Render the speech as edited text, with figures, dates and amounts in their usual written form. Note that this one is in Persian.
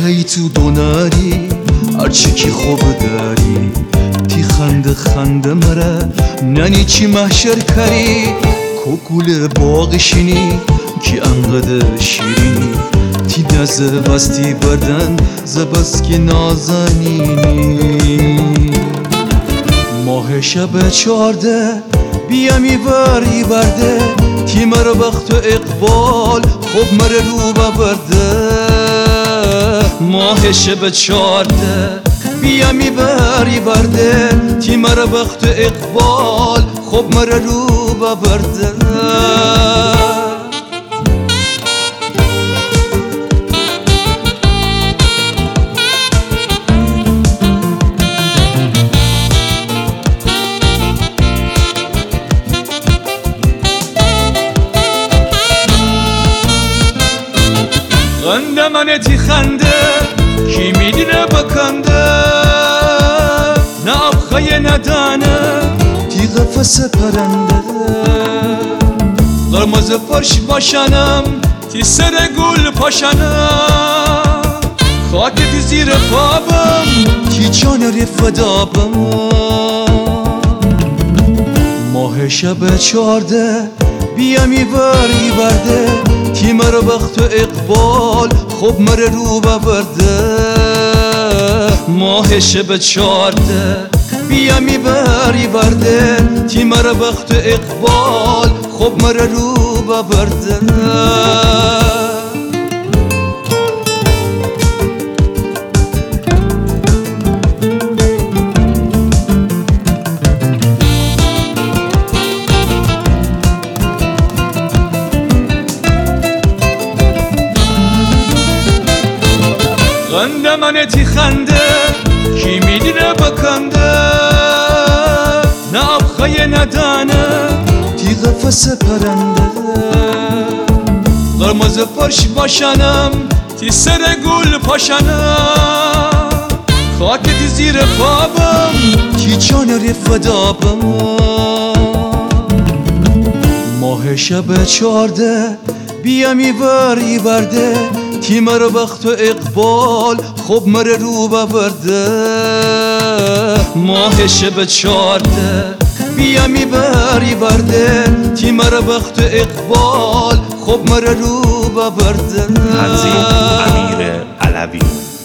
کی تو دوناری هرچی کی خوب داری تی خنده خنده مره ننی چی محشر کری کوکول باغشینی کی انقدر شیرینی تی نزه بستی بدن زبست که نازنینی ماه شب 14 بیامی بری برده تی مر وقت و اقبال خوب مر رو ببرده ماه شب 14 بیامی بری برده تی مر وقت و اقبال خوب مر رو ببرده خنده من تی خنده کی میدینه بکنده نه ابخه ندانه تی قفس پرنده قرمز فرش باشنم تی سر گل پاشنم خاک تی زیر پابم تی جان رفدابم ماه شب 14 بیامی بری برده تی مر وقت و اقبال خوب مر رو ببرده ماه شب 14 بیامی بری برده تی مر وقت و اقبال خوب مر رو ببرده خنده من تی خنده کی میدینه بکنده نه ابخه ندانه تی قفس پرنده قرمز فرش باشنم تی سر گل پاشنم خاک تی زیر پابم تی جان رفدابم ماه شب 14 بیامی بری برده تی مر وقت و اقبال خوب مر رو ببرده ماه شب 14 بیامی بری برده تی مر وقت و اقبال خوب مر رو ببرده تنظیم امیر علوی